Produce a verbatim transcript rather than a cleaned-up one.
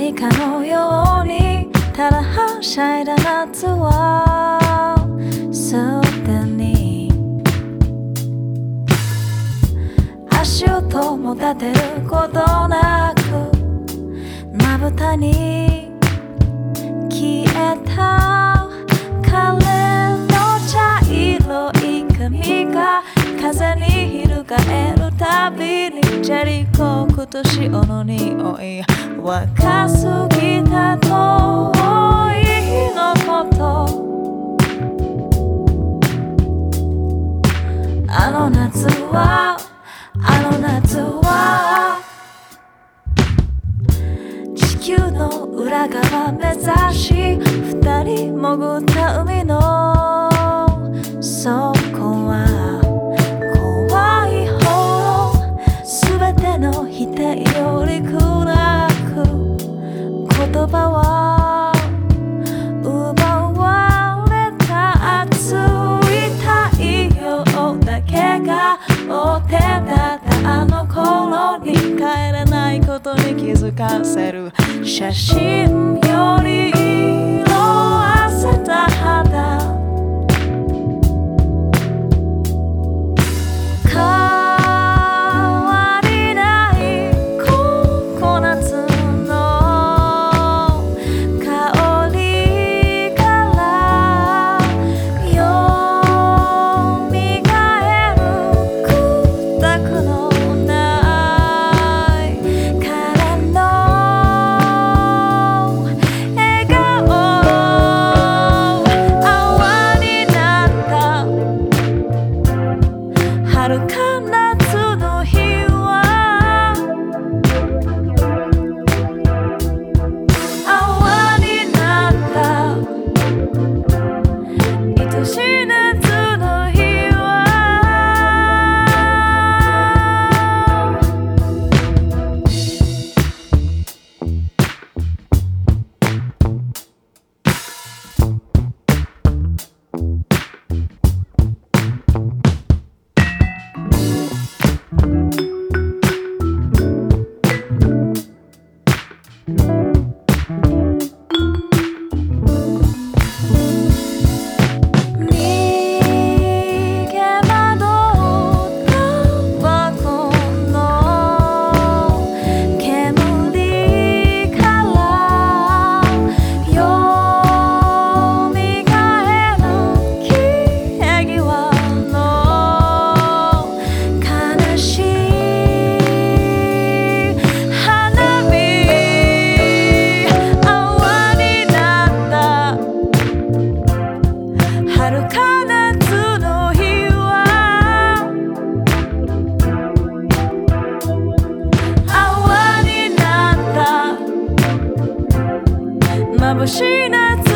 何かのようにただはしゃいだ夏はすでに足音も立てることなくまぶたに消えた彼の茶色い髪が風に翻るたびにジェリコクと塩の匂い若すぎた遠い日のことあの夏はあの夏は地球の裏側目指し二人潜った海の底は怖いほど全ての否定より暗く言葉は奪われた熱い太陽だけが追ってたあの頃に帰れないことに気づかせる写真より色あせた肌変わりないココナッツの香りからよみがえるくくのない彼の笑顔泡になった遥か夏の日は泡になった愛しい夏の日は逃げ惑ったバコの煙からよみがえる消え際の悲しい花火泡になった遥か夏の日は泡になった眩しい夏